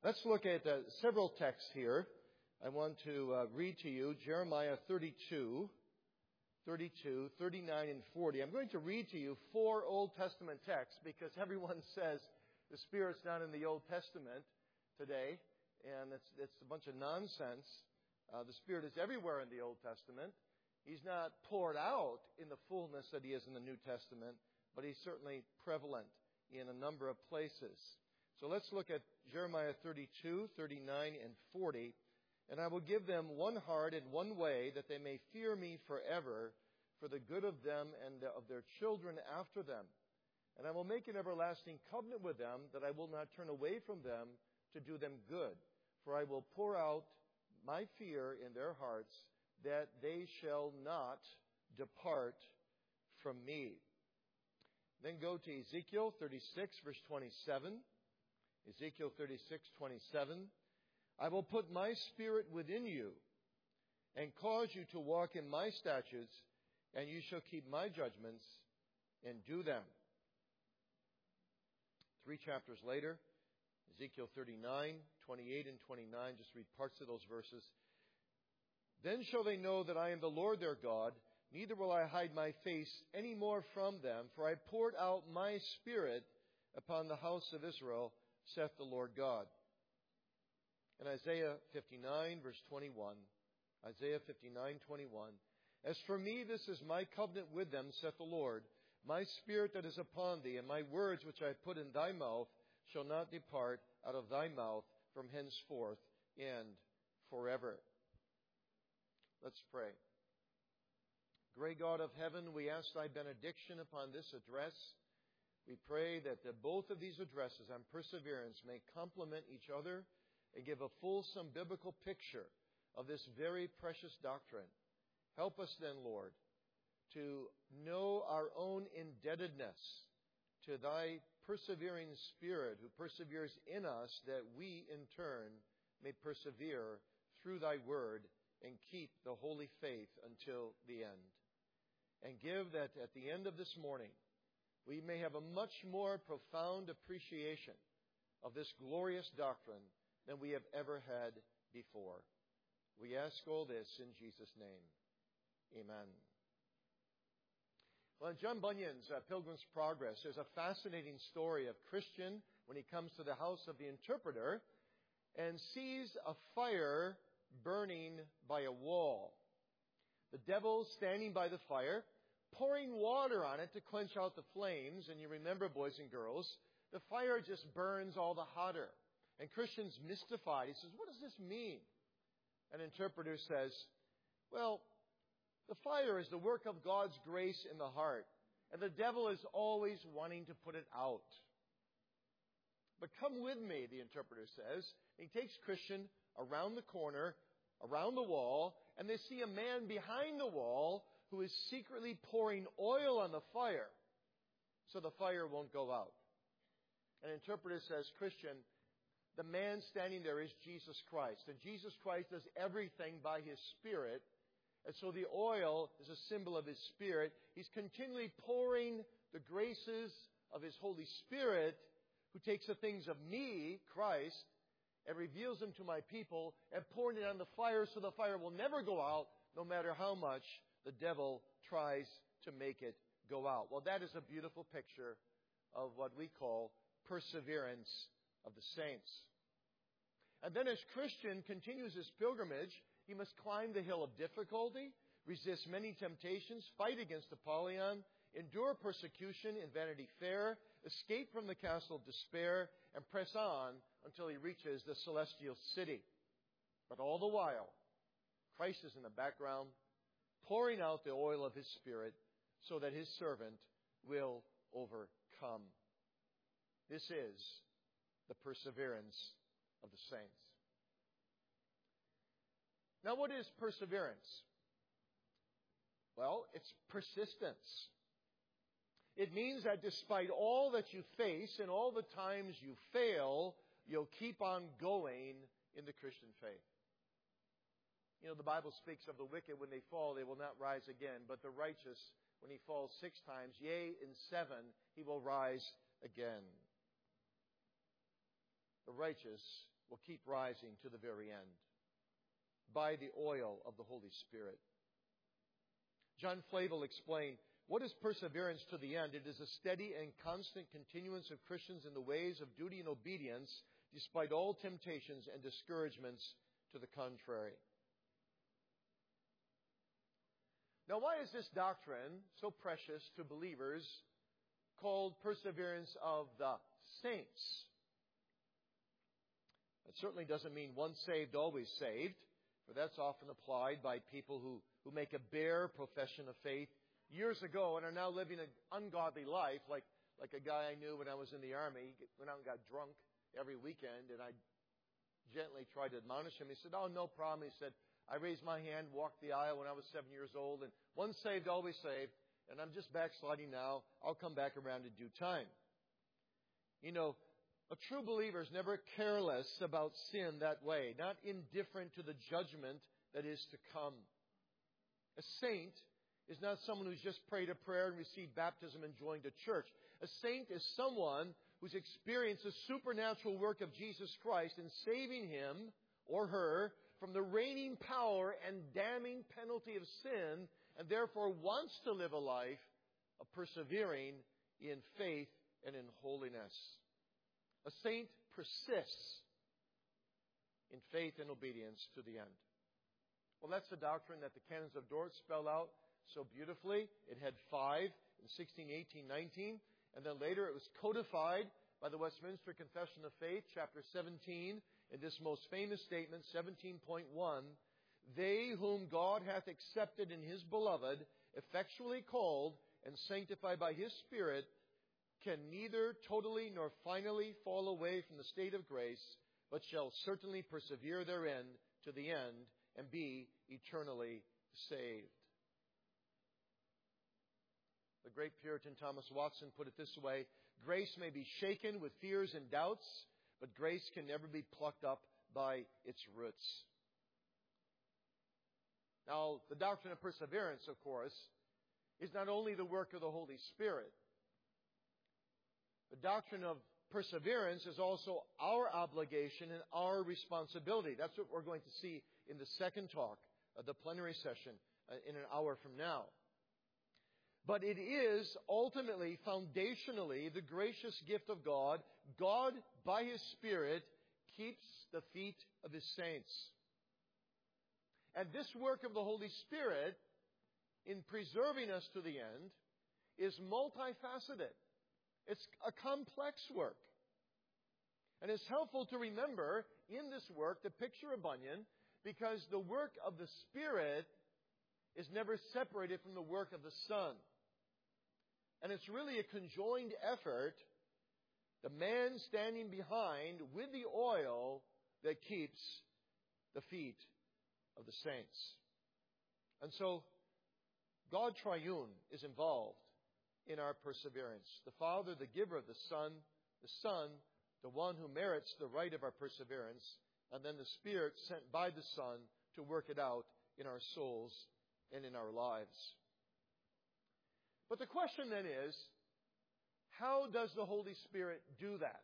Let's look at several texts here. I want to read to you Jeremiah 32, 39, and 40. I'm going to read to you 4 Old Testament texts because everyone says the Spirit's not in the Old Testament today, and it's a bunch of nonsense. The Spirit is everywhere in the Old Testament. He's not poured out in the fullness that He is in the New Testament, but He's certainly prevalent in a number of places. So let's look at Jeremiah 32, 39, and 40. And I will give them one heart and one way, that they may fear me forever, for the good of them and of their children after them. And I will make an everlasting covenant with them, that I will not turn away from them to do them good. For I will pour out my fear in their hearts, that they shall not depart from me. Then go to Ezekiel 36, verse 27. Ezekiel 36, 27. I will put my spirit within you and cause you to walk in my statutes, and you shall keep my judgments and do them. 3 chapters later, Ezekiel 39, 28 and 29, just read parts of those verses. Then shall they know that I am the Lord their God, neither will I hide my face any more from them, for I poured out my spirit upon the house of Israel, saith the Lord God. In Isaiah 59, verse 21, Isaiah 59, 21, As for me, this is my covenant with them, saith the Lord. My spirit that is upon thee, and my words which I put in thy mouth, shall not depart out of thy mouth from henceforth and forever. Let's pray. Great God of heaven, we ask thy benediction upon this address. We pray that both of these addresses on perseverance may complement each other and give a fulsome biblical picture of this very precious doctrine. Help us then, Lord, to know our own indebtedness to thy persevering Spirit who perseveres in us, that we in turn may persevere through thy word and keep the holy faith until the end. And give that at the end of this morning, we may have a much more profound appreciation of this glorious doctrine than we have ever had before. We ask all this in Jesus' name. Amen. Well, in John Bunyan's Pilgrim's Progress, there's a fascinating story of Christian when he comes to the house of the interpreter and sees a fire burning by a wall. The devil standing by the fire, pouring water on it to quench out the flames. And you remember, boys and girls, the fire just burns all the hotter. And Christian's mystified. He says, what does this mean? An interpreter says, well, the fire is the work of God's grace in the heart. And the devil is always wanting to put it out. But come with me, the interpreter says. And he takes Christian around the corner, around the wall, and they see a man behind the wall who is secretly pouring oil on the fire so the fire won't go out. An interpreter says, Christian, the man standing there is Jesus Christ. And Jesus Christ does everything by His Spirit. And so the oil is a symbol of His Spirit. He's continually pouring the graces of His Holy Spirit, who takes the things of me, Christ, and reveals them to my people, and pouring it on the fire so the fire will never go out, no matter how much the devil tries to make it go out. Well, that is a beautiful picture of what we call perseverance of the saints. And then as Christian continues his pilgrimage, he must climb the hill of difficulty, resist many temptations, fight against Apollyon, endure persecution in Vanity Fair, escape from the castle of despair, and press on until he reaches the celestial city. But all the while, Christ is in the background, pouring out the oil of His Spirit so that His servant will overcome. This is the perseverance of the saints. Now, what is perseverance? Well, it's persistence. It means that despite all that you face and all the times you fail, you'll keep on going in the Christian faith. You know, the Bible speaks of the wicked, when they fall, they will not rise again. But the righteous, when he falls 6 times, yea, in 7, he will rise again. The righteous will keep rising to the very end by the oil of the Holy Spirit. John Flavel explained, what is perseverance to the end? It is a steady and constant continuance of Christians in the ways of duty and obedience, despite all temptations and discouragements to the contrary. Now, why is this doctrine so precious to believers called perseverance of the saints? It certainly doesn't mean once saved, always saved, for that's often applied by people who make a bare profession of faith years ago and are now living an ungodly life, like a guy I knew when I was in the army. He went out and got drunk every weekend, and I gently tried to admonish him. He said, "Oh, no problem." He said, "I raised my hand, walked the aisle when I was 7 years old, and once saved, always saved, and I'm just backsliding now. I'll come back around in due time." You know, a true believer is never careless about sin that way, not indifferent to the judgment that is to come. A saint is not someone who's just prayed a prayer and received baptism and joined a church. A saint is someone who's experienced the supernatural work of Jesus Christ in saving him or her from the reigning power and damning penalty of sin, and therefore wants to live a life of persevering in faith and in holiness. A saint persists in faith and obedience to the end. Well, that's the doctrine that the Canons of Dort spell out so beautifully. It had 5 in 16, 18, 19, and then later it was codified by the Westminster Confession of Faith, chapter 17, in this most famous statement, 17.1, "They whom God hath accepted in His beloved, effectually called and sanctified by His Spirit, can neither totally nor finally fall away from the state of grace, but shall certainly persevere therein to the end and be eternally saved." The great Puritan Thomas Watson put it this way: "Grace may be shaken with fears and doubts, but grace can never be plucked up by its roots." Now, the doctrine of perseverance, of course, is not only the work of the Holy Spirit. The doctrine of perseverance is also our obligation and our responsibility. That's what we're going to see in the second talk of the plenary session in an hour from now. But it is ultimately, foundationally, the gracious gift of God. God, by His Spirit, keeps the feet of His saints. And this work of the Holy Spirit, in preserving us to the end, is multifaceted. It's a complex work. And it's helpful to remember in this work the picture of Bunyan, because the work of the Spirit is never separated from the work of the Son. And it's really a conjoined effort, the man standing behind with the oil that keeps the feet of the saints. And so, God Triune is involved in our perseverance. The Father, the giver of the Son, the one who merits the right of our perseverance, and then the Spirit sent by the Son to work it out in our souls and in our lives. But the question then is, how does the Holy Spirit do that?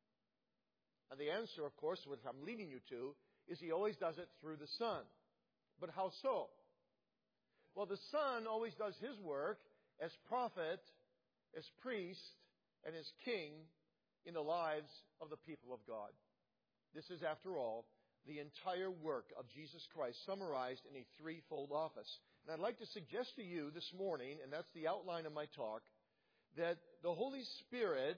And the answer, of course, which I'm leading you to, is He always does it through the Son. But how so? Well, the Son always does His work as prophet, as priest, and as king in the lives of the people of God. This is, after all, the entire work of Jesus Christ summarized in a threefold office. And I'd like to suggest to you this morning, and that's the outline of my talk, that the Holy Spirit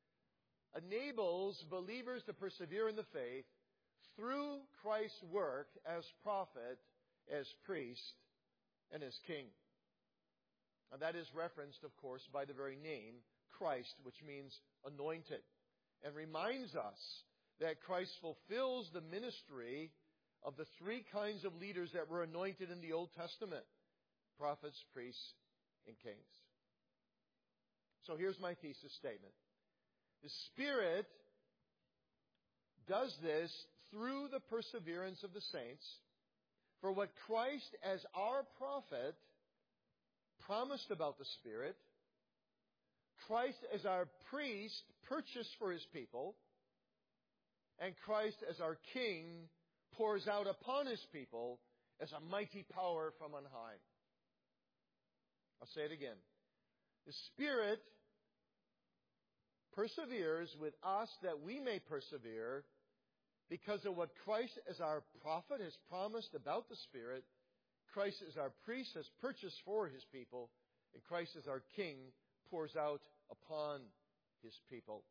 enables believers to persevere in the faith through Christ's work as prophet, as priest, and as king. And that is referenced, of course, by the very name Christ, which means anointed, and reminds us that Christ fulfills the ministry of the three kinds of leaders that were anointed in the Old Testament: prophets, priests, and kings. So here's my thesis statement. The Spirit does this through the perseverance of the saints, for what Christ as our prophet promised about the Spirit, Christ as our priest purchased for His people, And Christ, as our King, pours out upon His people as a mighty power from on high. I'll say it again. The Spirit perseveres with us that we may persevere because of what Christ as our prophet has promised about the Spirit. Christ as our priest has purchased for His people. And Christ as our King pours out upon His people.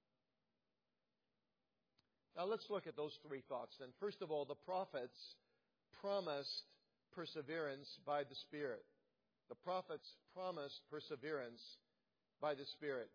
Now let's look at those three thoughts then. First of all, the prophets promised perseverance by the Spirit. The prophets promised perseverance by the Spirit.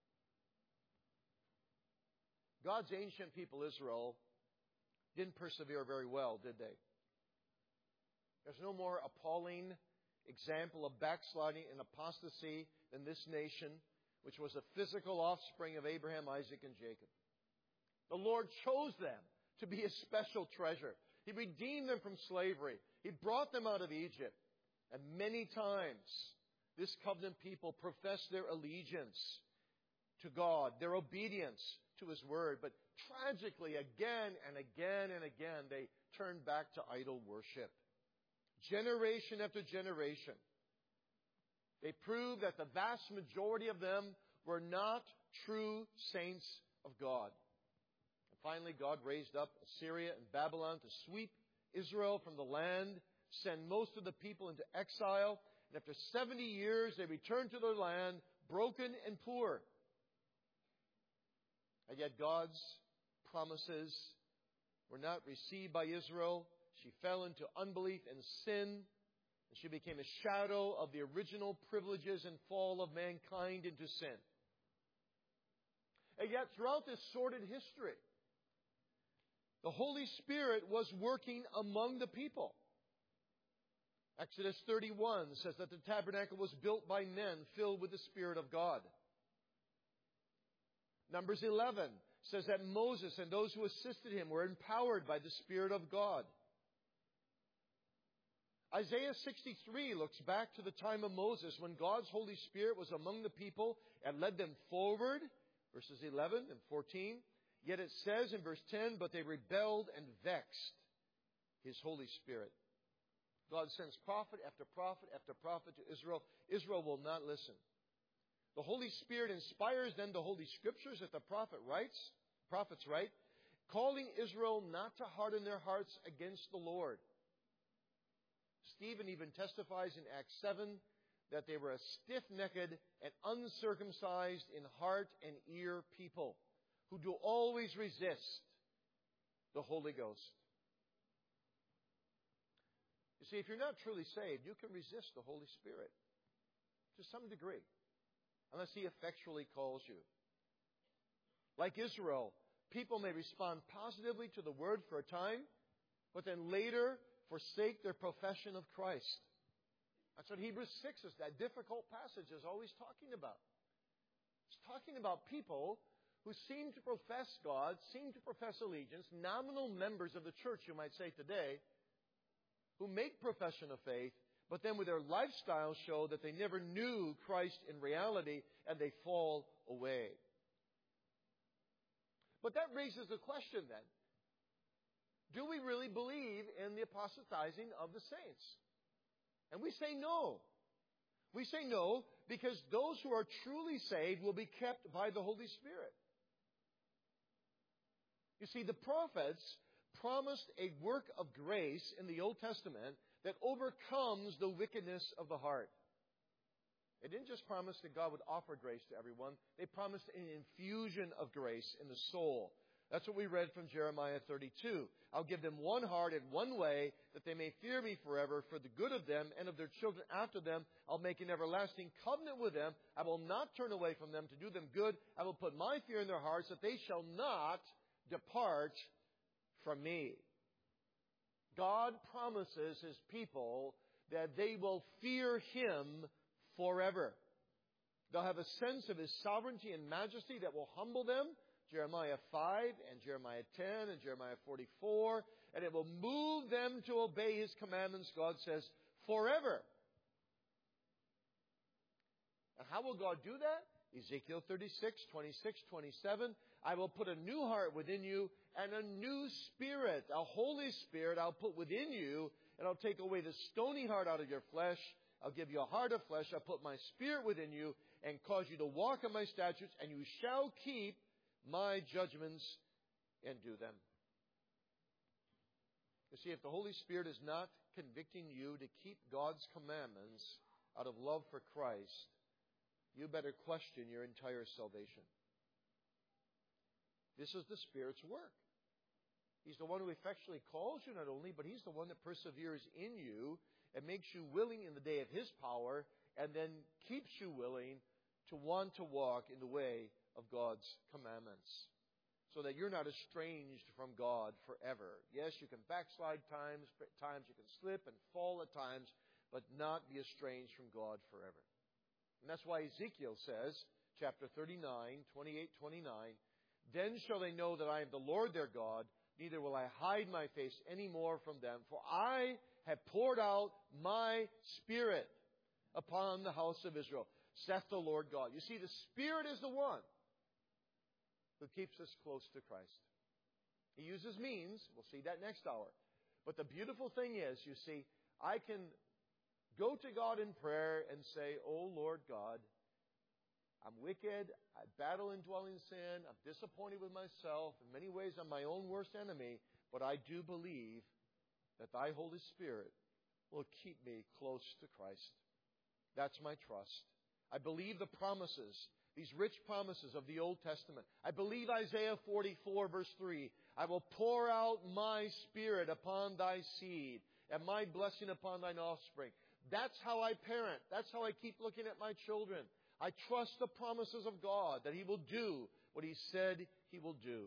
God's ancient people, Israel, didn't persevere very well, did they? There's no more appalling example of backsliding and apostasy than this nation, which was a physical offspring of Abraham, Isaac, and Jacob. The Lord chose them to be His special treasure. He redeemed them from slavery. He brought them out of Egypt. And many times, this covenant people professed their allegiance to God, their obedience to His Word. But tragically, again and again and again, they turned back to idol worship. Generation after generation. They proved that the vast majority of them were not true saints of God. And finally, God raised up Assyria and Babylon to sweep Israel from the land, send most of the people into exile. And after 70 years, they returned to their land, broken and poor. And yet God's promises were not received by Israel. She fell into unbelief and sin. And she became a shadow of the original privileges and fall of mankind into sin. And yet throughout this sordid history, the Holy Spirit was working among the people. Exodus 31 says that the tabernacle was built by men filled with the Spirit of God. Numbers 11 says that Moses and those who assisted him were empowered by the Spirit of God. Isaiah 63 looks back to the time of Moses when God's Holy Spirit was among the people and led them forward, verses 11 and 14. Yet it says in verse 10, but they rebelled and vexed His Holy Spirit. God sends prophet after prophet after prophet to Israel. Israel will not listen. The Holy Spirit inspires then the Holy Scriptures that the prophets write, calling Israel not to harden their hearts against the Lord. Stephen even testifies in Acts 7 that they were a stiff-necked and uncircumcised in heart and ear people who do always resist the Holy Ghost. You see, if you're not truly saved, you can resist the Holy Spirit to some degree, unless He effectually calls you. Like Israel, people may respond positively to the Word for a time, but then later forsake their profession of Christ. That's what Hebrews 6 is, that difficult passage is always talking about. It's talking about people who seem to profess God, seem to profess allegiance, nominal members of the church, you might say today, who make profession of faith, but then with their lifestyle show that they never knew Christ in reality, and they fall away. But that raises the question then, do we really believe in the apostatizing of the saints? And we say no. We say no because those who are truly saved will be kept by the Holy Spirit. You see, the prophets promised a work of grace in the Old Testament that overcomes the wickedness of the heart. They didn't just promise that God would offer grace to everyone. They promised an infusion of grace in the soul. That's what we read from Jeremiah 32. I'll give them one heart and one way, that they may fear me forever for the good of them and of their children after them. I'll make an everlasting covenant with them. I will not turn away from them to do them good. I will put my fear in their hearts, that they shall not depart from me. God promises His people that they will fear Him forever. They'll have a sense of His sovereignty and majesty that will humble them. Jeremiah 5 and Jeremiah 10 and Jeremiah 44. And it will move them to obey His commandments, God says, forever. And how will God do that? Ezekiel 36, 26, 27. I will put a new heart within you and a new spirit, a Holy Spirit I'll put within you, and I'll take away the stony heart out of your flesh. I'll give you a heart of flesh. I'll put my Spirit within you and cause you to walk in my statutes, and you shall keep my judgments and do them. You see, if the Holy Spirit is not convicting you to keep God's commandments out of love for Christ, you better question your entire salvation. This is the Spirit's work. He's the one who effectually calls you not only, but He's the one that perseveres in you and makes you willing in the day of His power, and then keeps you willing to want to walk in the way of God's commandments, so that you're not estranged from God forever. Yes, you can backslide times you can slip and fall at times, but not be estranged from God forever. And that's why Ezekiel says, chapter 39, 28, 29, then shall they know that I am the Lord their God, neither will I hide my face any more from them, for I have poured out my Spirit upon the house of Israel, saith the Lord God. You see, the Spirit is the one who keeps us close to Christ. He uses means. We'll see that next hour. But the beautiful thing is, you see, I can go to God in prayer and say, oh Lord God, I'm wicked, I battle indwelling sin, I'm disappointed with myself, in many ways I'm my own worst enemy, but I do believe that Thy Holy Spirit will keep me close to Christ. That's my trust. I believe the promises, these rich promises of the Old Testament. I believe Isaiah 44 verse 3, I will pour out my Spirit upon thy seed and my blessing upon thine offspring. That's how I parent. That's how I keep looking at my children. I trust the promises of God that He will do what He said He will do.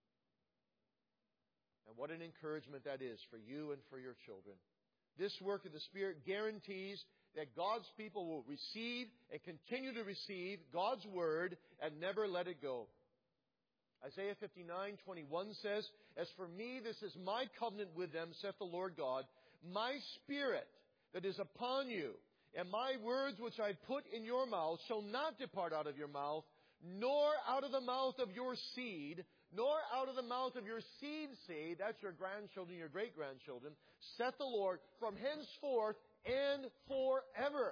And what an encouragement that is for you and for your children. This work of the Spirit guarantees that God's people will receive and continue to receive God's Word and never let it go. Isaiah 59:21 says, as for me, this is my covenant with them, saith the Lord God, my Spirit that is upon you, and my words which I put in your mouth shall not depart out of your mouth, nor out of the mouth of your seed, nor out of the mouth of your seed's seed, that's your grandchildren, your great-grandchildren, saith the Lord, from henceforth and forever.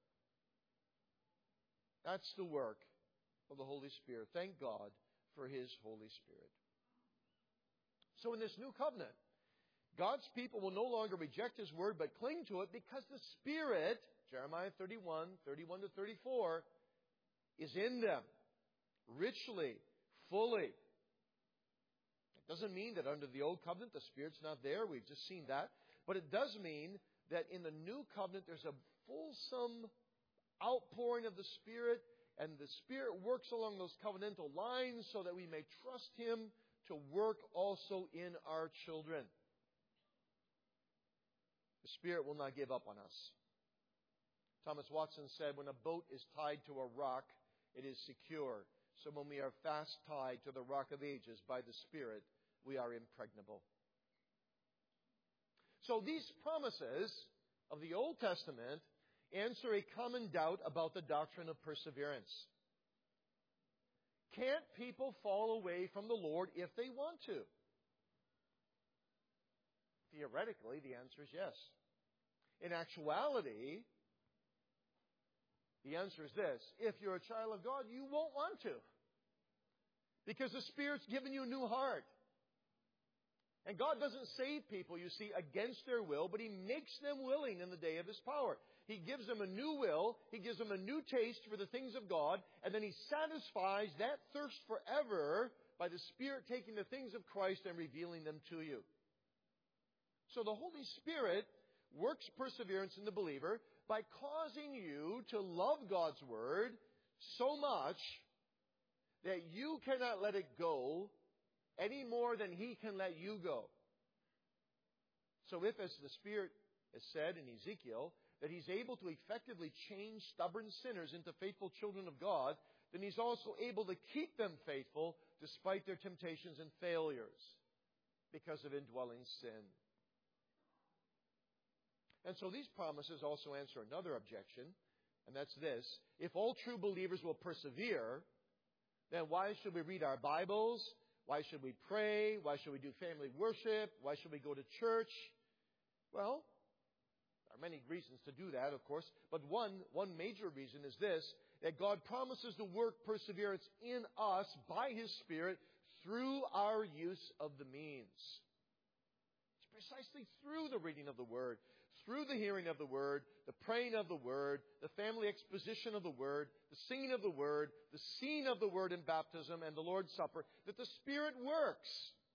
That's the work of the Holy Spirit. Thank God for His Holy Spirit. So in this new covenant, God's people will no longer reject His Word, but cling to it because the Spirit, Jeremiah 31, 31 to 34, is in them, richly, fully. It doesn't mean that under the Old Covenant the Spirit's not there. We've just seen that. But it does mean that in the New Covenant there's a fulsome outpouring of the Spirit, and the Spirit works along those covenantal lines so that we may trust Him to work also in our children. The Spirit will not give up on us. Thomas Watson said, when a boat is tied to a rock, it is secure. So when we are fast tied to the rock of ages by the Spirit, we are impregnable. So these promises of the Old Testament answer a common doubt about the doctrine of perseverance. Can't people fall away from the Lord if they want to? Theoretically, the answer is yes. In actuality, the answer is this. If you're a child of God, you won't want to. Because the Spirit's given you a new heart. And God doesn't save people, you see, against their will, but He makes them willing in the day of His power. He gives them a new will, He gives them a new taste for the things of God, and then He satisfies that thirst forever by the Spirit taking the things of Christ and revealing them to you. So the Holy Spirit works perseverance in the believer by causing you to love God's Word so much that you cannot let it go any more than He can let you go. So if, as the Spirit has said in Ezekiel, that He's able to effectively change stubborn sinners into faithful children of God, then He's also able to keep them faithful despite their temptations and failures because of indwelling sin. And so these promises also answer another objection, and that's this. If all true believers will persevere, then why should we read our Bibles? Why should we pray? Why should we do family worship? Why should we go to church? Well, there are many reasons to do that, of course. But one major reason is this, that God promises to work perseverance in us by His Spirit through our use of the means. It's precisely through the reading of the Word, through the hearing of the Word, the praying of the Word, the family exposition of the Word, the singing of the Word, the seeing of the Word in baptism and the Lord's Supper, that the Spirit works.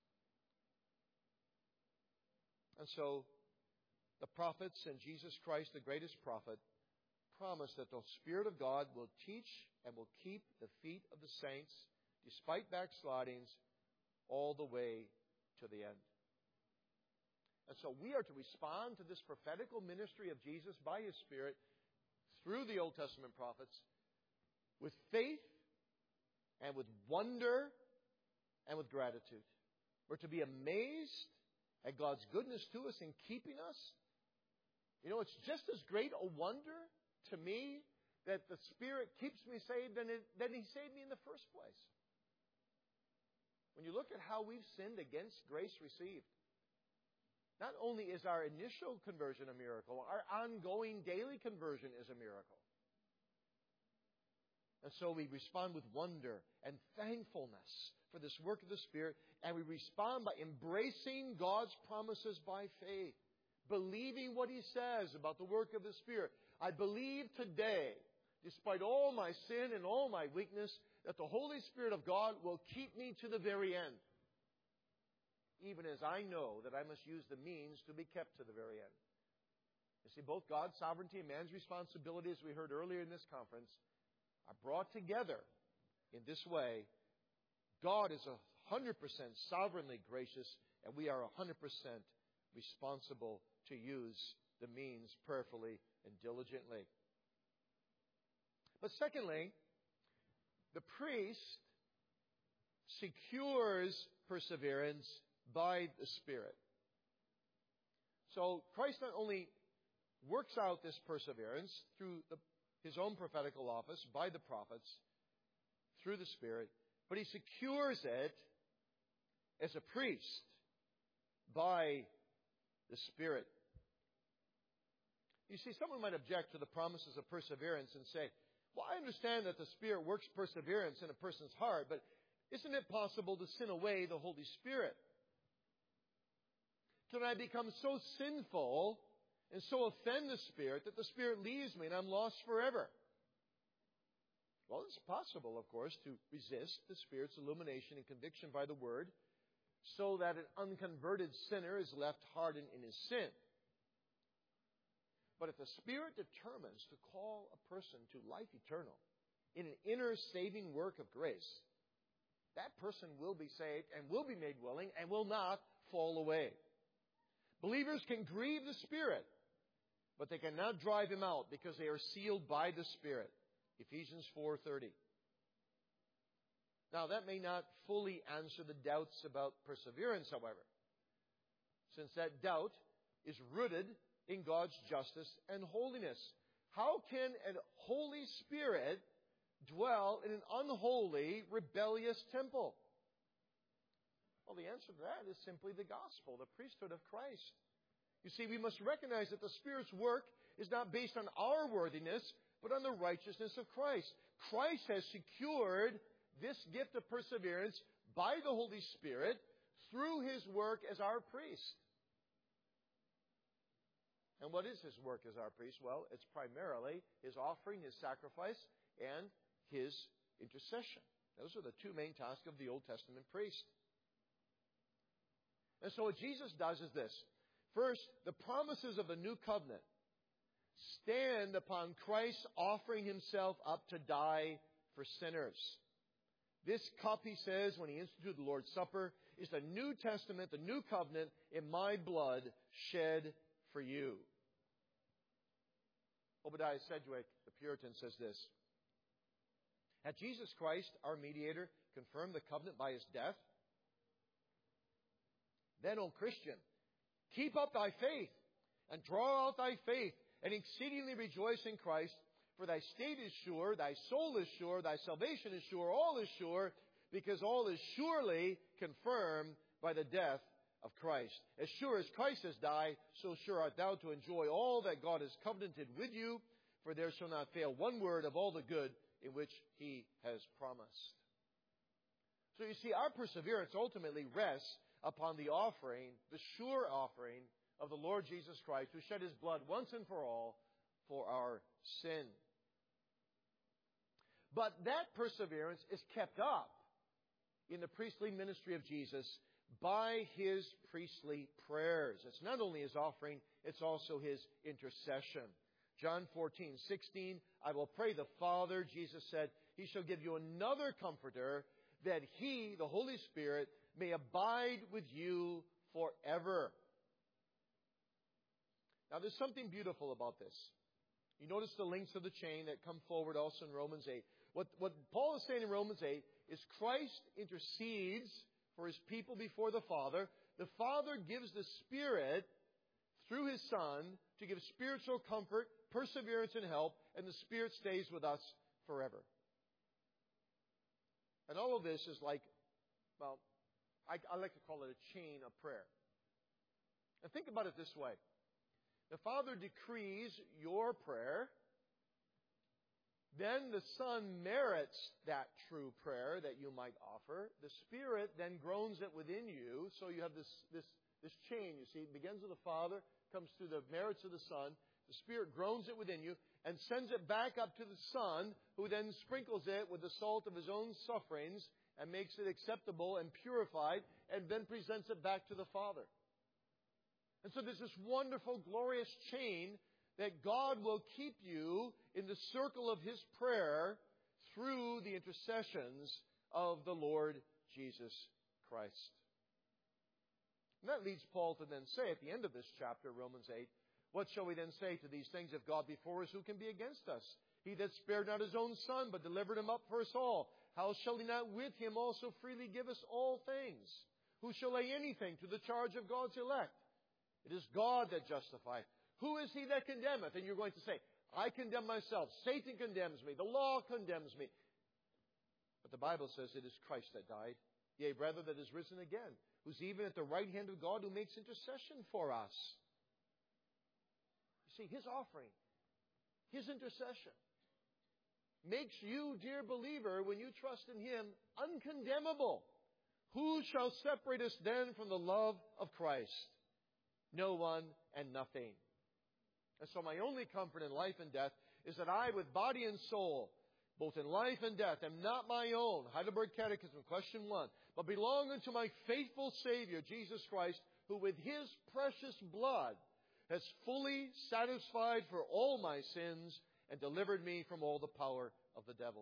And so, the prophets and Jesus Christ, the greatest prophet, promise that the Spirit of God will teach and will keep the feet of the saints, despite backslidings, all the way to the end. And so we are to respond to this prophetical ministry of Jesus by His Spirit through the Old Testament prophets with faith and with wonder and with gratitude. We're to be amazed at God's goodness to us in keeping us. You know, it's just as great a wonder to me that the Spirit keeps me saved than He saved me in the first place. When you look at how we've sinned against grace received, not only is our initial conversion a miracle, our ongoing daily conversion is a miracle. And so we respond with wonder and thankfulness for this work of the Spirit, and we respond by embracing God's promises by faith, believing what He says about the work of the Spirit. I believe today, despite all my sin and all my weakness, that the Holy Spirit of God will keep me to the very end. Even as I know that I must use the means to be kept to the very end. You see, both God's sovereignty and man's responsibility, as we heard earlier in this conference, are brought together in this way. God is 100% sovereignly gracious, and we are 100% responsible to use the means prayerfully and diligently. But secondly, the priest secures perseverance by the Spirit. So Christ not only works out this perseverance through His own prophetical office by the prophets, through the Spirit, but He secures it as a priest by the Spirit. You see, someone might object to the promises of perseverance and say, well, I understand that the Spirit works perseverance in a person's heart, but isn't it possible to sin away the Holy Spirit? Can I become so sinful and so offend the Spirit that the Spirit leaves me and I'm lost forever? Well, it's possible, of course, to resist the Spirit's illumination and conviction by the Word so that an unconverted sinner is left hardened in his sin. But if the Spirit determines to call a person to life eternal in an inner saving work of grace, that person will be saved and will be made willing and will not fall away. Believers can grieve the Spirit, but they cannot drive Him out because they are sealed by the Spirit. Ephesians 4:30. Now, that may not fully answer the doubts about perseverance, however, since that doubt is rooted in God's justice and holiness. How can a Holy Spirit dwell in an unholy, rebellious temple? Well, the answer to that is simply the gospel, the priesthood of Christ. You see, we must recognize that the Spirit's work is not based on our worthiness, but on the righteousness of Christ. Christ has secured this gift of perseverance by the Holy Spirit through His work as our priest. And what is His work as our priest? Well, it's primarily His offering, His sacrifice, and His intercession. Those are the two main tasks of the Old Testament priest. And so what Jesus does is this. First, the promises of the new covenant stand upon Christ offering Himself up to die for sinners. This cup, He says, when He instituted the Lord's Supper, is the New Testament, the new covenant in my blood shed for you. Obadiah Sedgwick, the Puritan, says this. Had Jesus Christ, our mediator, confirmed the covenant by His death? Then, O Christian, keep up thy faith and draw out thy faith and exceedingly rejoice in Christ, for thy state is sure, thy soul is sure, thy salvation is sure, all is sure, because all is surely confirmed by the death of Christ. As sure as Christ has died, so sure art thou to enjoy all that God has covenanted with you, for there shall not fail one word of all the good in which He has promised. So you see, our perseverance ultimately rests upon the offering, the sure offering of the Lord Jesus Christ, who shed His blood once and for all for our sin. But that perseverance is kept up in the priestly ministry of Jesus by His priestly prayers. It's not only His offering, it's also His intercession. John 14:16, I will pray the Father, Jesus said, He shall give you another Comforter, that He, the Holy Spirit, may abide with you forever. Now there's something beautiful about this. You notice the links of the chain that come forward also in Romans 8. What Paul is saying in Romans 8 is Christ intercedes for His people before the Father. The Father gives the Spirit through His Son to give spiritual comfort, perseverance, and help, and the Spirit stays with us forever. And all of this is like, well, I like to call it a chain of prayer. And think about it this way. The Father decrees your prayer. Then the Son merits that true prayer that you might offer. The Spirit then groans it within you. So you have this chain, you see. It begins with the Father, comes through the merits of the Son. The Spirit groans it within you and sends it back up to the Son, who then sprinkles it with the salt of His own sufferings and makes it acceptable and purified, and then presents it back to the Father. And so there's this wonderful, glorious chain that God will keep you in the circle of His prayer through the intercessions of the Lord Jesus Christ. And that leads Paul to then say at the end of this chapter, Romans 8, what shall we then say to these things? If God be for us, who can be against us? He that spared not His own Son, but delivered Him up for us all, how shall He not with Him also freely give us all things? Who shall lay anything to the charge of God's elect? It is God that justifieth. Who is he that condemneth? And you're going to say, I condemn myself. Satan condemns me. The law condemns me. But the Bible says it is Christ that died. Yea, brother, that is risen again, who's even at the right hand of God, who makes intercession for us. You see, His offering, His intercession, makes you, dear believer, when you trust in Him, uncondemnable. Who shall separate us then from the love of Christ? No one and nothing. And so my only comfort in life and death is that I, with body and soul, both in life and death, am not my own. Heidelberg Catechism, question 1. But belong unto my faithful Savior, Jesus Christ, who with His precious blood has fully satisfied for all my sins and delivered me from all the power of the devil.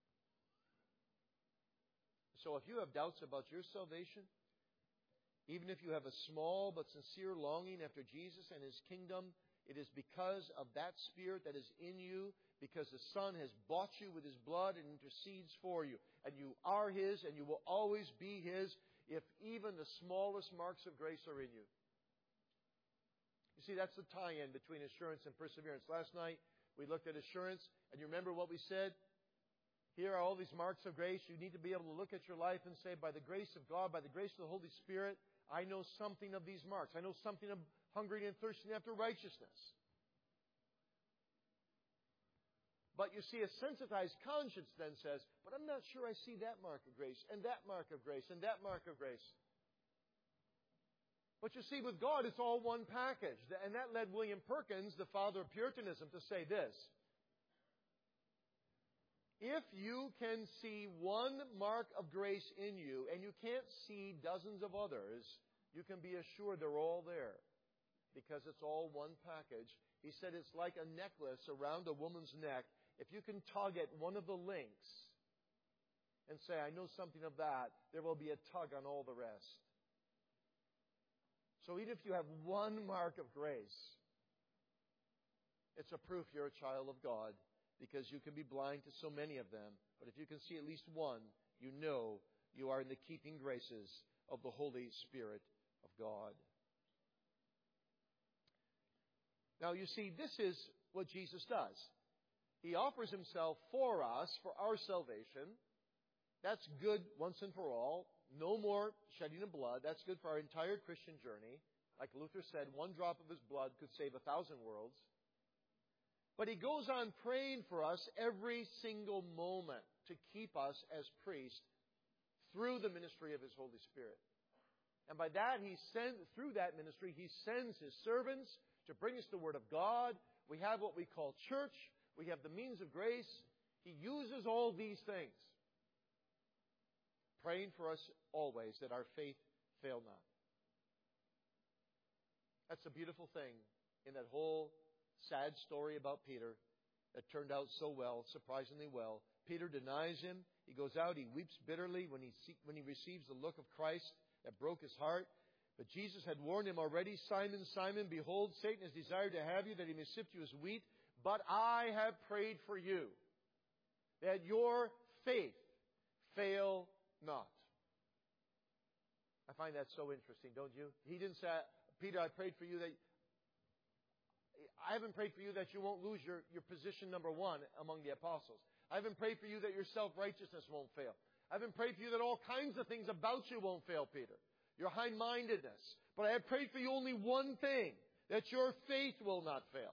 So if you have doubts about your salvation, even if you have a small but sincere longing after Jesus and His kingdom, it is because of that Spirit that is in you, because the Son has bought you with His blood and intercedes for you. And you are His, and you will always be His, if even the smallest marks of grace are in you. You see, that's the tie-in between assurance and perseverance. Last night, we looked at assurance, and you remember what we said? Here are all these marks of grace. You need to be able to look at your life and say, by the grace of God, by the grace of the Holy Spirit, I know something of these marks. I know something of hungering and thirsting after righteousness. But you see, a sensitized conscience then says, but I'm not sure I see that mark of grace, and that mark of grace, and that mark of grace. But you see, with God, it's all one package. And that led William Perkins, the father of Puritanism, to say this. If you can see one mark of grace in you, and you can't see dozens of others, you can be assured they're all there, because it's all one package. He said it's like a necklace around a woman's neck. If you can tug at one of the links and say, I know something of that, there will be a tug on all the rest. So even if you have one mark of grace, it's a proof you're a child of God, because you can be blind to so many of them. But if you can see at least one, you know you are in the keeping graces of the Holy Spirit of God. Now, you see, this is what Jesus does. He offers Himself for us, for our salvation. That's good once and for all. No more shedding of blood. That's good for our entire Christian journey. Like Luther said, one drop of his blood could save 1,000 worlds. But he goes on praying for us every single moment to keep us as priests through the ministry of His Holy Spirit. And by that, through that ministry, He sends His servants to bring us the Word of God. We have what we call church. We have the means of grace. He uses all these things, praying for us always that our faith fail not. That's a beautiful thing in that whole sad story about Peter that turned out so well, surprisingly well. Peter denies Him. He goes out. He weeps bitterly when he receives the look of Christ that broke his heart. But Jesus had warned him already, Simon, Simon, behold, Satan has desired to have you that he may sift you as wheat. But I have prayed for you that your faith fail not. I find that so interesting, don't you? He didn't say, Peter, I prayed for you that... I haven't prayed for you that you won't lose your position number one among the apostles. I haven't prayed for you that your self-righteousness won't fail. I haven't prayed for you that all kinds of things about you won't fail, Peter. Your high-mindedness. But I have prayed for you only one thing, that your faith will not fail.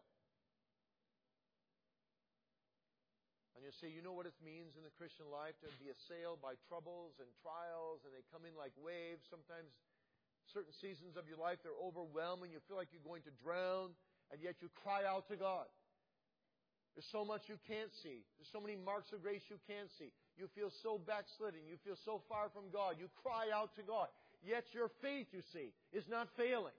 And you see, you know what it means in the Christian life to be assailed by troubles and trials, and they come in like waves. Sometimes certain seasons of your life, they're overwhelming. You feel like you're going to drown, and yet you cry out to God. There's so much you can't see. There's so many marks of grace you can't see. You feel so backslidden. You feel so far from God. You cry out to God. Yet your faith, you see, is not failing.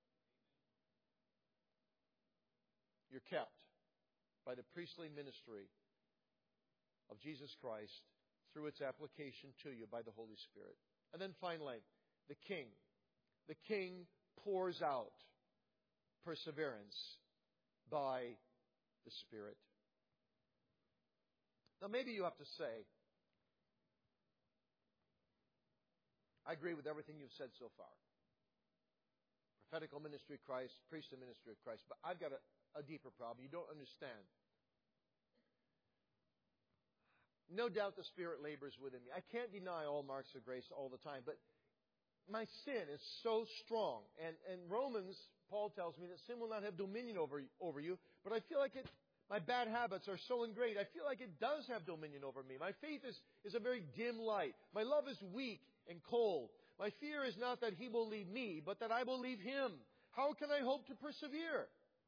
You're kept by the priestly ministry of Jesus Christ through its application to you by the Holy Spirit. And then finally, the King. The King pours out perseverance by the Spirit. Now maybe you have to say, I agree with everything you've said so far. Prophetical ministry of Christ, priestly ministry of Christ. But I've got a deeper problem. You don't understand. No doubt the Spirit labors within me. I can't deny all marks of grace all the time, but my sin is so strong. And Romans, Paul tells me that sin will not have dominion over you, but I feel like my bad habits are so ingrained. I feel like it does have dominion over me. My faith is a very dim light. My love is weak and cold. My fear is not that He will leave me, but that I will leave Him. How can I hope to persevere?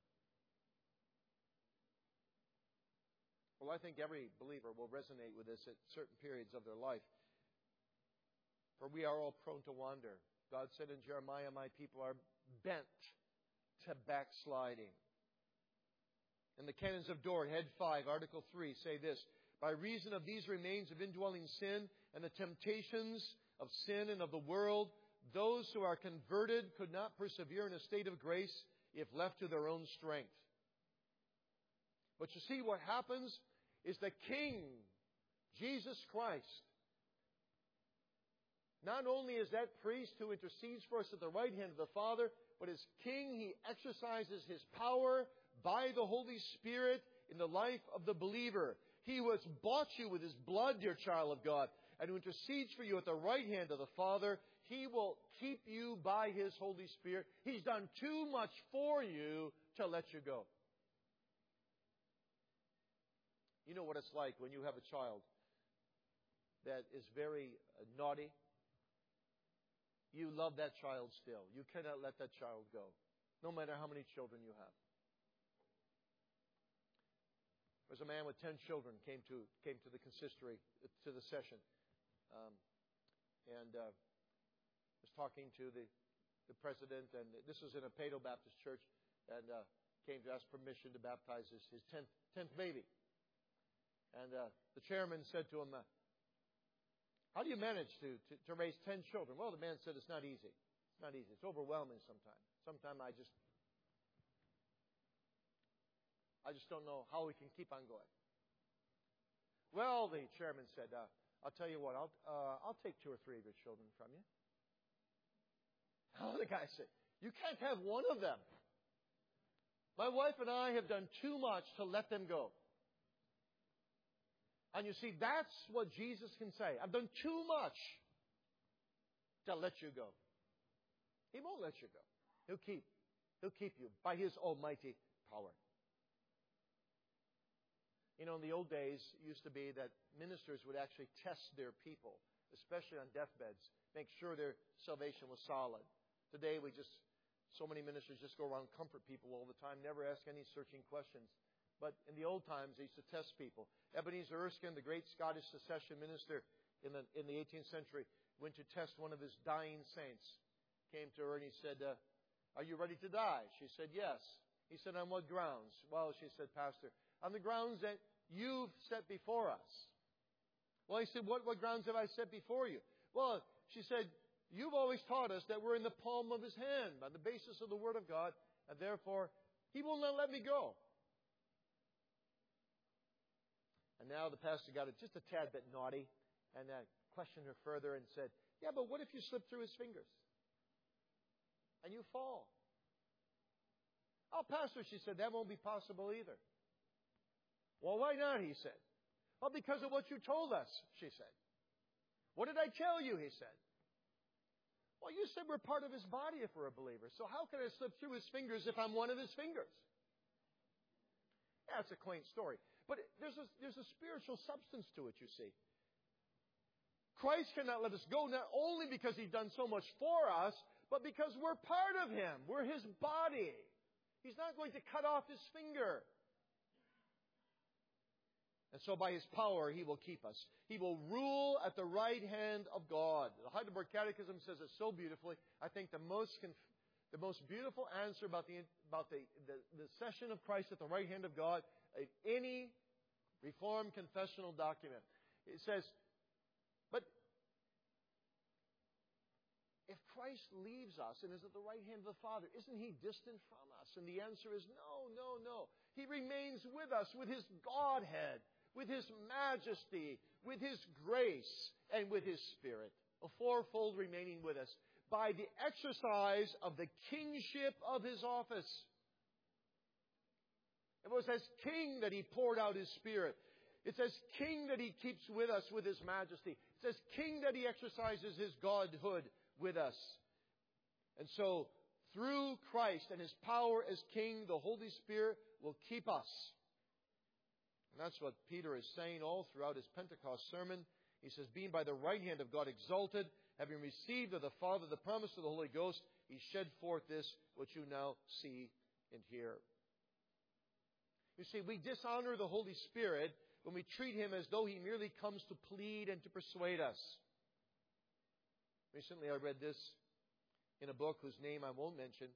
Well, I think every believer will resonate with this at certain periods of their life. For we are all prone to wander. God said in Jeremiah, my people are bent to backsliding. And the canons of Dort, Head 5, Article 3, say this: by reason of these remains of indwelling sin and the temptations of sin and of the world, those who are converted could not persevere in a state of grace if left to their own strength. But you see, what happens is the King, Jesus Christ, not only is that priest who intercedes for us at the right hand of the Father, but as King, He exercises His power by the Holy Spirit in the life of the believer. He who has bought you with His blood, dear child of God, and who intercedes for you at the right hand of the Father, He will keep you by His Holy Spirit. He's done too much for you to let you go. You know what it's like when you have a child that is very naughty. You love that child still. You cannot let that child go, no matter how many children you have. There was a man with 10 children came to the consistory, to the session, and was talking to the president, and this was in a Paedo Baptist church, and came to ask permission to baptize his 10th baby. And the chairman said to him, how do you manage to raise 10 children? Well, the man said, it's not easy. It's not easy. It's overwhelming sometimes. Sometimes I just don't know how we can keep on going. Well, the chairman said, I'll tell you what, I'll take 2 or 3 of your children from you. Oh, the guy said, you can't have one of them. My wife and I have done too much to let them go. And you see, that's what Jesus can say. I've done too much to let you go. He won't let you go. He'll keep you by His almighty power. You know, in the old days, it used to be that ministers would actually test their people, especially on deathbeds, make sure their salvation was solid. Today, so many ministers just go around comfort people all the time, never ask any searching questions. But in the old times, they used to test people. Ebenezer Erskine, the great Scottish secession minister in the 18th century, went to test one of his dying saints. Came to her and he said, "Are you ready to die?" She said, "Yes." He said, "On what grounds?" "Well," she said, "Pastor, on the grounds that you've set before us." Well, he said, what grounds have I set before you?" "Well," she said, "you've always taught us that we're in the palm of His hand by the basis of the Word of God, and therefore He will not let me go." And now the pastor got it just a tad bit naughty and questioned her further and said, "Yeah, but what if you slip through His fingers and you fall?" "Oh, Pastor," she said, "that won't be possible either." "Well, why not?" he said. "Well, because of what you told us," she said. "What did I tell you?" he said. "Well, you said we're part of His body if we're a believer. So how can I slip through His fingers if I'm one of His fingers?" Yeah, it's a quaint story. But there's a spiritual substance to it, you see. Christ cannot let us go not only because He's done so much for us, but because we're part of Him. We're His body. He's not going to cut off His finger. And so by His power, He will keep us. He will rule at the right hand of God. The Heidelberg Catechism says it so beautifully. I think the most beautiful answer about the session of Christ at the right hand of God in any Reformed confessional document. It says, but if Christ leaves us and is at the right hand of the Father, isn't He distant from us? And the answer is no, no, no. He remains with us, with His Godhead, with His majesty, with His grace, and with His Spirit. A fourfold remaining with us by the exercise of the kingship of His office. It was as King that He poured out His Spirit. It's as King that He keeps with us with His majesty. It's as King that He exercises His Godhood with us. And so, through Christ and His power as King, the Holy Spirit will keep us. And that's what Peter is saying all throughout his Pentecost sermon. He says, being by the right hand of God exalted, having received of the Father the promise of the Holy Ghost, He shed forth this which you now see and hear. You see, we dishonor the Holy Spirit when we treat Him as though He merely comes to plead and to persuade us. Recently I read this in a book whose name I won't mention,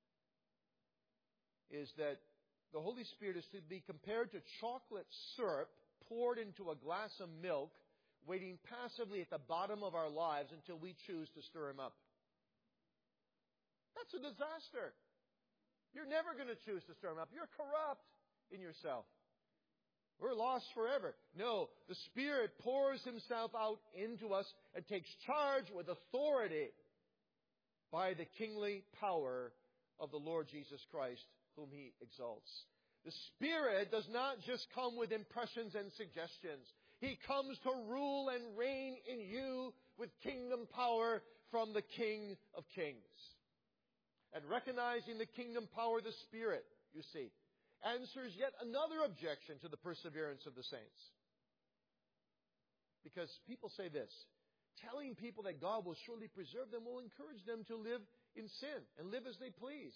is that the Holy Spirit is to be compared to chocolate syrup poured into a glass of milk, waiting passively at the bottom of our lives until we choose to stir Him up. That's a disaster. You're never going to choose to stir Him up. You're corrupt in yourself. We're lost forever. No, the Spirit pours Himself out into us and takes charge with authority by the kingly power of the Lord Jesus Christ, whom He exalts. The Spirit does not just come with impressions and suggestions. He comes to rule and reign in you with kingdom power from the King of Kings. And recognizing the kingdom power of the Spirit, you see, answers yet another objection to the perseverance of the saints. Because people say this, telling people that God will surely preserve them will encourage them to live in sin and live as they please.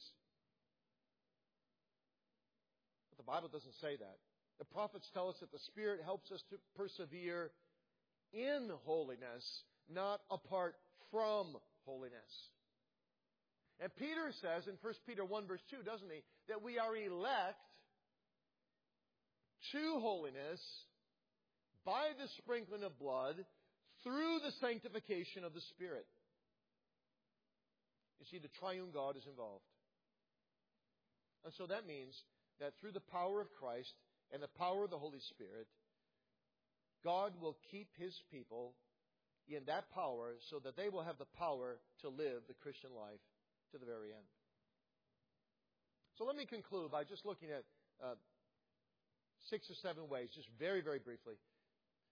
But the Bible doesn't say that. The prophets tell us that the Spirit helps us to persevere in holiness, not apart from holiness. And Peter says in 1 Peter 1 verse 2, doesn't he, that we are elect to holiness by the sprinkling of blood through the sanctification of the Spirit. You see, the triune God is involved. And so that means that through the power of Christ and the power of the Holy Spirit, God will keep His people in that power so that they will have the power to live the Christian life to the very end. So let me conclude by just looking at 6 or 7 ways, just very, very briefly,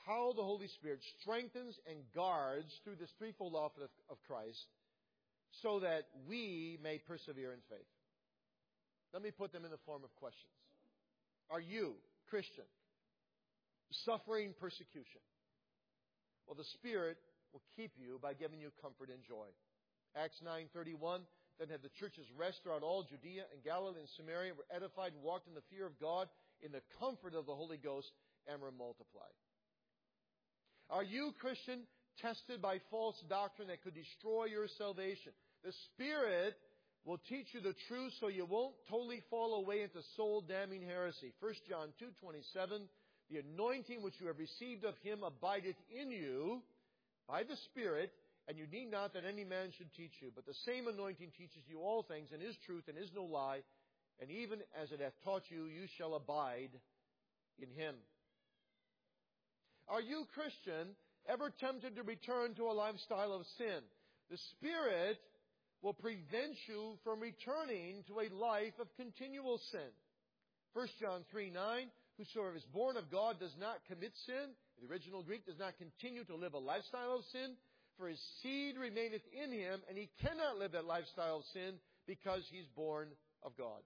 how the Holy Spirit strengthens and guards through this threefold office of Christ so that we may persevere in faith. Let me put them in the form of questions. Are you, Christian, suffering persecution? Well, the Spirit will keep you by giving you comfort and joy. Acts 9:31, then had the churches rest throughout all Judea and Galilee and Samaria, were edified and walked in the fear of God, in the comfort of the Holy Ghost, and were multiplied. Are you, Christian, tested by false doctrine that could destroy your salvation? The Spirit will teach you the truth so you won't totally fall away into soul-damning heresy. 1 John 2:27, the anointing which you have received of Him abideth in you by the Spirit, and you need not that any man should teach you. But the same anointing teaches you all things, and is truth, and is no lie. And even as it hath taught you, you shall abide in Him. Are you, Christian, ever tempted to return to a lifestyle of sin? The Spirit will prevent you from returning to a life of continual sin. 1 John 3:9, whosoever is born of God does not commit sin. The original Greek does not continue to live a lifestyle of sin, for his seed remaineth in him, and he cannot live that lifestyle of sin because he's born of God.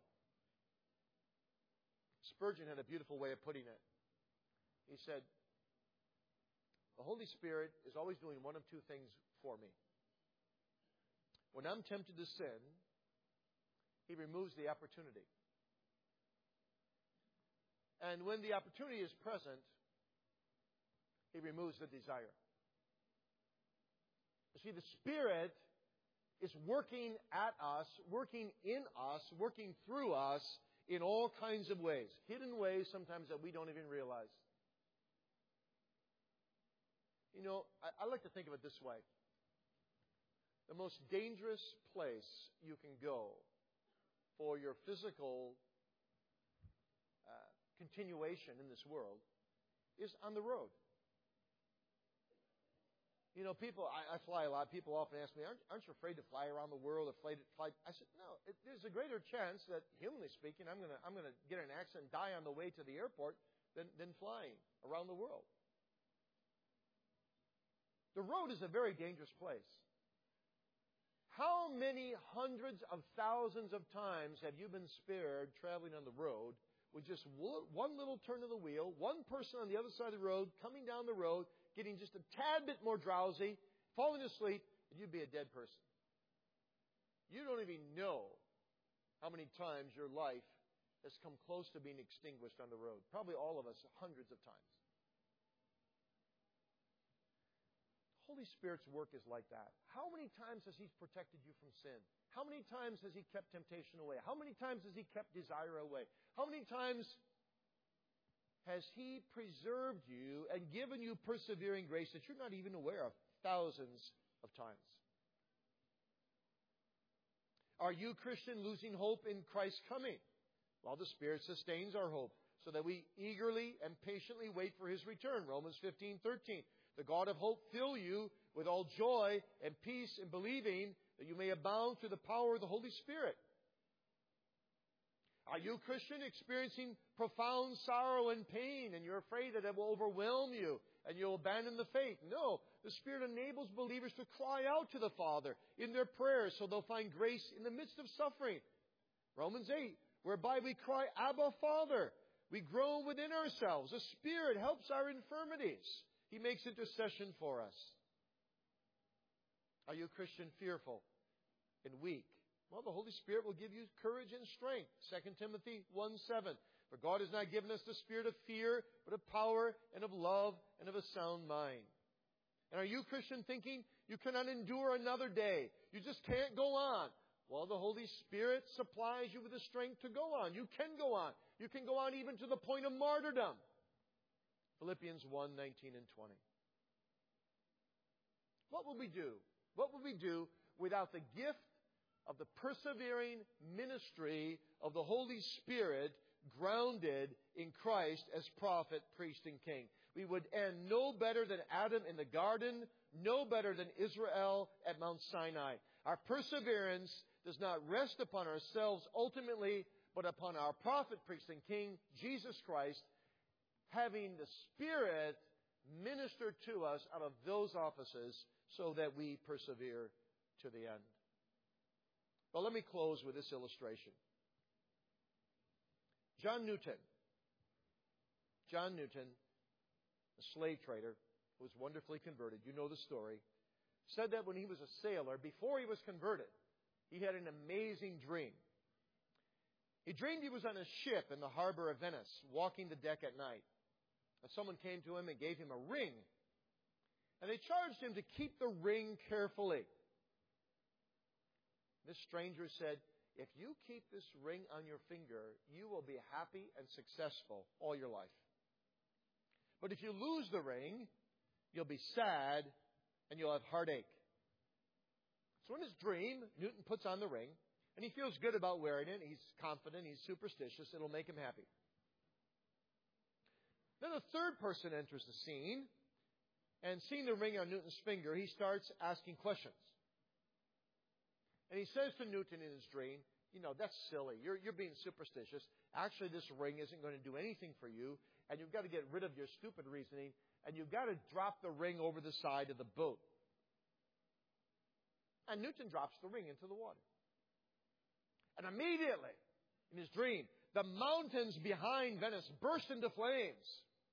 Spurgeon had a beautiful way of putting it. He said, the Holy Spirit is always doing one of two things for me. When I'm tempted to sin, He removes the opportunity. And when the opportunity is present, He removes the desire. You see, the Spirit is working at us, working in us, working through us in all kinds of ways. Hidden ways sometimes that we don't even realize. You know, I like to think of it this way. The most dangerous place you can go for your physical continuation in this world is on the road. You know, people, I fly a lot. People often ask me, aren't you afraid to fly around the world or fly? I said, no, there's a greater chance that, humanly speaking, I'm going to get in an accident and die on the way to the airport than flying around the world. The road is a very dangerous place. How many hundreds of thousands of times have you been spared traveling on the road with just one little turn of the wheel, one person on the other side of the road, coming down the road, getting just a tad bit more drowsy, falling asleep, and you'd be a dead person. You don't even know how many times your life has come close to being extinguished on the road. Probably all of us, hundreds of times. Holy Spirit's work is like that. How many times has He protected you from sin? How many times has He kept temptation away? How many times has He kept desire away? How many times has He preserved you and given you persevering grace that you're not even aware of? Thousands of times. Are you, Christian, losing hope in Christ's coming? Well, the Spirit sustains our hope so that we eagerly and patiently wait for His return. Romans 15:13. The God of hope fill you with all joy and peace in believing that you may abound through the power of the Holy Spirit. Are you, Christian, experiencing profound sorrow and pain and you're afraid that it will overwhelm you and you'll abandon the faith? No. The Spirit enables believers to cry out to the Father in their prayers so they'll find grace in the midst of suffering. Romans 8, whereby we cry, Abba, Father. We groan within ourselves. The Spirit helps our infirmities. He makes intercession for us. Are you, Christian, fearful and weak? Well, the Holy Spirit will give you courage and strength. 2 Timothy 1:7. For God has not given us the spirit of fear, but of power and of love and of a sound mind. And are you, Christian, thinking you cannot endure another day? You just can't go on. Well, the Holy Spirit supplies you with the strength to go on. You can go on. You can go on even to the point of martyrdom. Philippians 1:19 and 20. What will we do? What will we do without the gift of the persevering ministry of the Holy Spirit grounded in Christ as prophet, priest, and king? We would end no better than Adam in the garden, no better than Israel at Mount Sinai. Our perseverance does not rest upon ourselves ultimately, but upon our prophet, priest, and king, Jesus Christ, having the Spirit minister to us out of those offices so that we persevere to the end. Well, let me close with this illustration. John Newton, a slave trader who was wonderfully converted, you know the story, said that when he was a sailor, before he was converted, he had an amazing dream. He dreamed he was on a ship in the harbor of Venice, walking the deck at night. And someone came to him and gave him a ring. And they charged him to keep the ring carefully. This stranger said, if you keep this ring on your finger, you will be happy and successful all your life. But if you lose the ring, you'll be sad and you'll have heartache. So in his dream, Newton puts on the ring, and he feels good about wearing it. He's confident, he's superstitious, it'll make him happy. Then a third person enters the scene, and seeing the ring on Newton's finger, he starts asking questions. And he says to Newton in his dream, that's silly. You're being superstitious. Actually, this ring isn't going to do anything for you, and you've got to get rid of your stupid reasoning, and you've got to drop the ring over the side of the boat. And Newton drops the ring into the water. And immediately, in his dream, the mountains behind Venice burst into flames.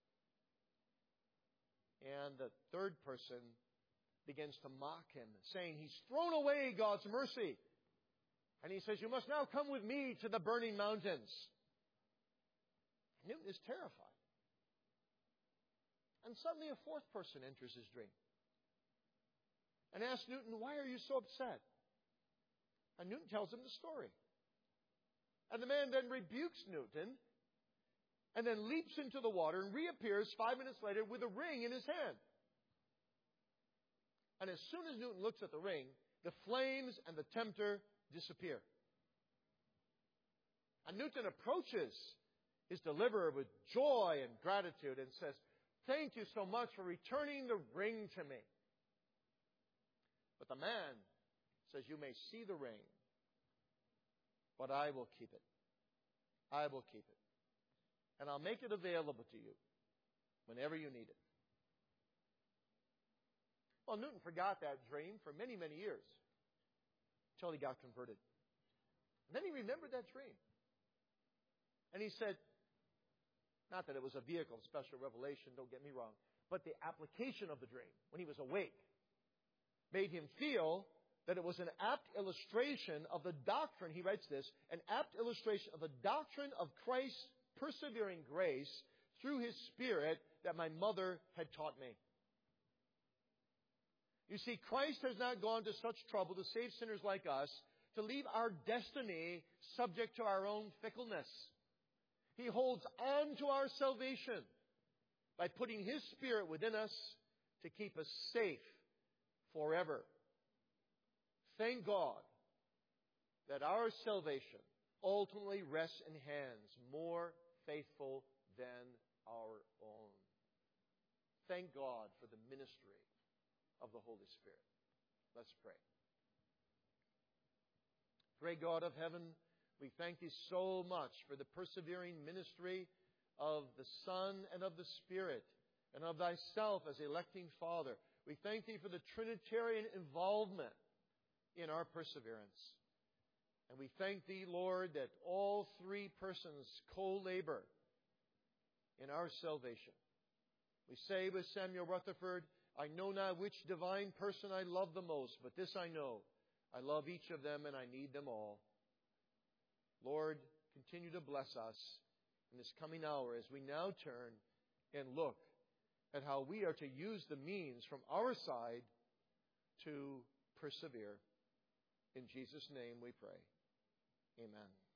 And the third person begins to mock him, saying he's thrown away God's mercy. And he says, you must now come with me to the burning mountains. Newton is terrified. And suddenly a fourth person enters his dream and asks Newton, why are you so upset? And Newton tells him the story. And the man then rebukes Newton and then leaps into the water and reappears 5 minutes later with a ring in his hand. And as soon as Newton looks at the ring, the flames and the tempter disappear. And Newton approaches his deliverer with joy and gratitude and says, thank you so much for returning the ring to me. But the man says, you may see the ring, but I will keep it. I will keep it. And I'll make it available to you whenever you need it. Well, Newton forgot that dream for many, many years until he got converted. And then he remembered that dream. And he said, not that it was a vehicle of special revelation, don't get me wrong, but the application of the dream when he was awake made him feel that it was an apt illustration of the doctrine, he writes this, an apt illustration of the doctrine of Christ's persevering grace through His Spirit that my mother had taught me. You see, Christ has not gone to such trouble to save sinners like us, to leave our destiny subject to our own fickleness. He holds on to our salvation by putting His Spirit within us to keep us safe forever. Thank God that our salvation ultimately rests in hands more faithful than our own. Thank God for the ministry of the Holy Spirit. Let's pray. Great God of heaven, we thank Thee so much for the persevering ministry of the Son and of the Spirit and of Thyself as electing Father. We thank Thee for the Trinitarian involvement in our perseverance. And we thank Thee, Lord, that all three persons co-labor in our salvation. We say with Samuel Rutherford, I know not which divine person I love the most, but this I know, I love each of them and I need them all. Lord, continue to bless us in this coming hour as we now turn and look at how we are to use the means from our side to persevere. In Jesus' name we pray. Amen.